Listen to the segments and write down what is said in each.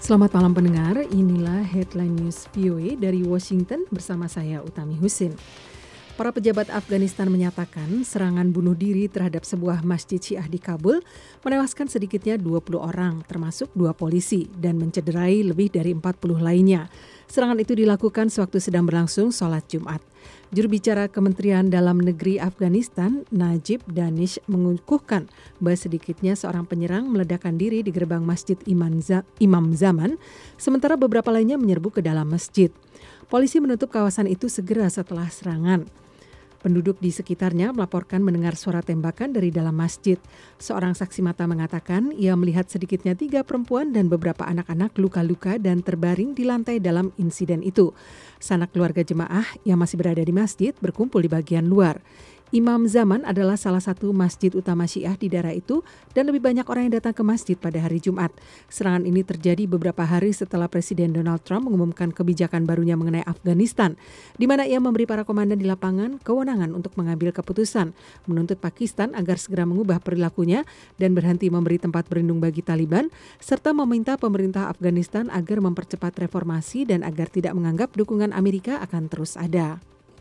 Selamat malam pendengar, inilah Headline News VOA dari Washington bersama saya Utami Husin. Para pejabat Afghanistan menyatakan serangan bunuh diri terhadap sebuah masjid Syiah di Kabul menewaskan sedikitnya 20 orang, termasuk 2 polisi, dan mencederai lebih dari 40 lainnya. Serangan itu dilakukan sewaktu sedang berlangsung sholat Jumat. Juru bicara Kementerian Dalam Negeri Afghanistan, Najib Danish, mengukuhkan bahwa sedikitnya seorang penyerang meledakkan diri di gerbang Masjid Imam Zaman, sementara beberapa lainnya menyerbu ke dalam masjid. Polisi menutup kawasan itu segera setelah serangan. Penduduk di sekitarnya melaporkan mendengar suara tembakan dari dalam masjid. Seorang saksi mata mengatakan ia melihat sedikitnya 3 perempuan dan beberapa anak-anak luka-luka dan terbaring di lantai dalam insiden itu. Sanak keluarga jemaah yang masih berada di masjid berkumpul di bagian luar. Imam Zaman adalah salah satu masjid utama Syiah di daerah itu dan lebih banyak orang yang datang ke masjid pada hari Jumat. Serangan ini terjadi beberapa hari setelah Presiden Donald Trump mengumumkan kebijakan barunya mengenai Afghanistan, di mana ia memberi para komandan di lapangan kewenangan untuk mengambil keputusan, menuntut Pakistan agar segera mengubah perilakunya dan berhenti memberi tempat berlindung bagi Taliban, serta meminta pemerintah Afghanistan agar mempercepat reformasi dan agar tidak menganggap dukungan Amerika akan terus ada.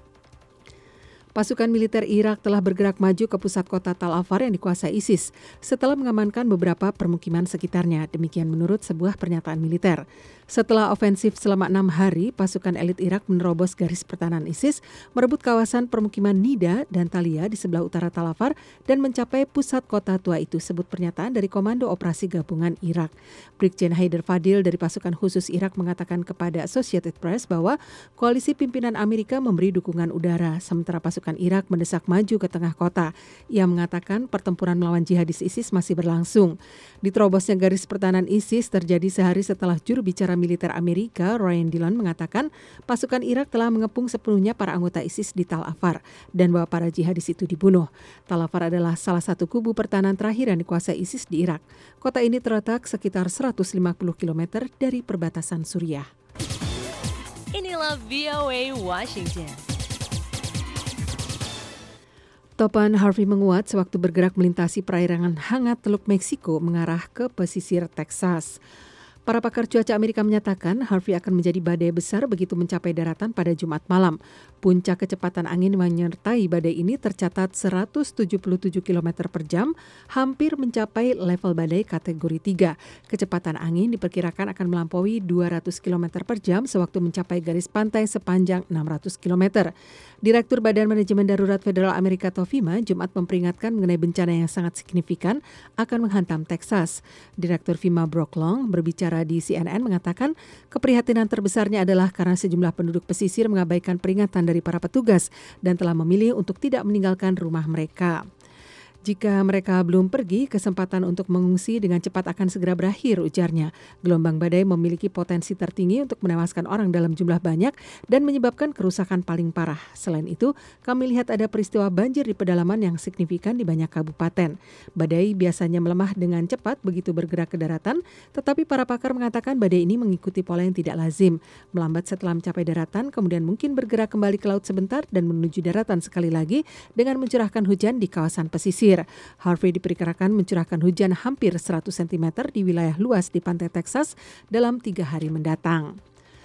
Pasukan militer Irak telah bergerak maju ke pusat kota Tal Afar yang dikuasai ISIS setelah mengamankan beberapa permukiman sekitarnya, demikian menurut sebuah pernyataan militer. Setelah ofensif selama 6 hari, pasukan elit Irak menerobos garis pertahanan ISIS, merebut kawasan permukiman Nida dan Talia di sebelah utara Tal Afar dan mencapai pusat kota tua itu, sebut pernyataan dari Komando Operasi Gabungan Irak. Brigjen Haider Fadil dari pasukan khusus Irak mengatakan kepada Associated Press bahwa koalisi pimpinan Amerika memberi dukungan udara, sementara pasukan Irak mendesak maju ke tengah kota. Ia mengatakan pertempuran melawan jihadis ISIS masih berlangsung. Diterobosnya garis pertahanan ISIS terjadi sehari setelah juru bicara militer Amerika, Ryan Dillon, mengatakan pasukan Irak telah mengepung sepenuhnya para anggota ISIS di Tal Afar dan bahwa para jihadis itu dibunuh. Tal Afar adalah salah satu kubu pertahanan terakhir yang dikuasai ISIS di Irak. Kota ini terletak sekitar 150 km dari perbatasan Suriah. Inilah VOA Washington. Topan Harvey menguat sewaktu bergerak melintasi perairan hangat Teluk Meksiko mengarah ke pesisir Texas. Para pakar cuaca Amerika menyatakan Harvey akan menjadi badai besar begitu mencapai daratan pada Jumat malam. Puncak kecepatan angin menyertai badai ini tercatat 177 km per jam, hampir mencapai level badai kategori 3. Kecepatan angin diperkirakan akan melampaui 200 km per jam sewaktu mencapai garis pantai sepanjang 600 km. Direktur Badan Manajemen Darurat Federal Amerika Tofima Jumat memperingatkan mengenai bencana yang sangat signifikan akan menghantam Texas. Direktur FEMA Brock Long berbicara di CNN mengatakan keprihatinan terbesarnya adalah karena sejumlah penduduk pesisir mengabaikan peringatan dari para petugas dan telah memilih untuk tidak meninggalkan rumah mereka. Jika mereka belum pergi, kesempatan untuk mengungsi dengan cepat akan segera berakhir, ujarnya. Gelombang badai memiliki potensi tertinggi untuk menewaskan orang dalam jumlah banyak dan menyebabkan kerusakan paling parah. Selain itu, kami lihat ada peristiwa banjir di pedalaman yang signifikan di banyak kabupaten. Badai biasanya melemah dengan cepat begitu bergerak ke daratan, tetapi para pakar mengatakan badai ini mengikuti pola yang tidak lazim. Melambat setelah mencapai daratan, kemudian mungkin bergerak kembali ke laut sebentar dan menuju daratan sekali lagi dengan mencurahkan hujan di kawasan pesisir. Harvey diperkirakan mencurahkan hujan hampir 100 cm di wilayah luas di pantai Texas dalam 3 hari mendatang.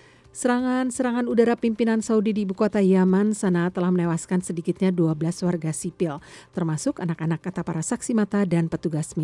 Serangan udara pimpinan Saudi di ibu kota Yaman sana telah menewaskan sedikitnya 12 warga sipil, termasuk anak-anak, kata para saksi mata dan petugas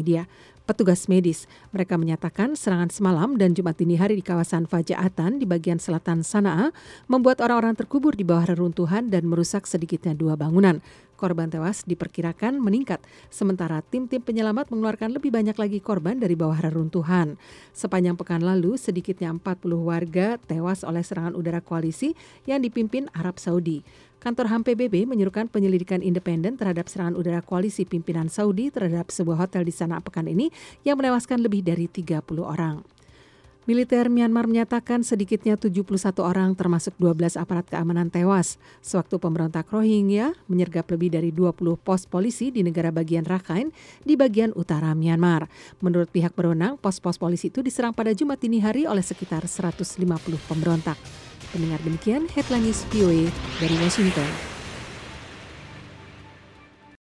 medis. Mereka menyatakan serangan semalam dan Jumat dini hari di kawasan Faja'atan di bagian selatan Sanaa membuat orang-orang terkubur di bawah reruntuhan dan merusak sedikitnya 2 bangunan. Korban tewas diperkirakan meningkat, sementara tim-tim penyelamat mengeluarkan lebih banyak lagi korban dari bawah reruntuhan. Sepanjang pekan lalu, sedikitnya 40 warga tewas oleh serangan udara koalisi yang dipimpin Arab Saudi. Kantor HAM PBB menyerukan penyelidikan independen terhadap serangan udara koalisi pimpinan Saudi terhadap sebuah hotel di Sanaa pekan ini yang menewaskan lebih dari 30 orang. Militer Myanmar menyatakan sedikitnya 71 orang termasuk 12 aparat keamanan tewas sewaktu pemberontak Rohingya menyergap lebih dari 20 pos polisi di negara bagian Rakhine di bagian utara Myanmar. Menurut pihak berwenang, pos-pos polisi itu diserang pada Jumat dini hari oleh sekitar 150 pemberontak. Pendengar, demikian Headline News VOA dari Washington.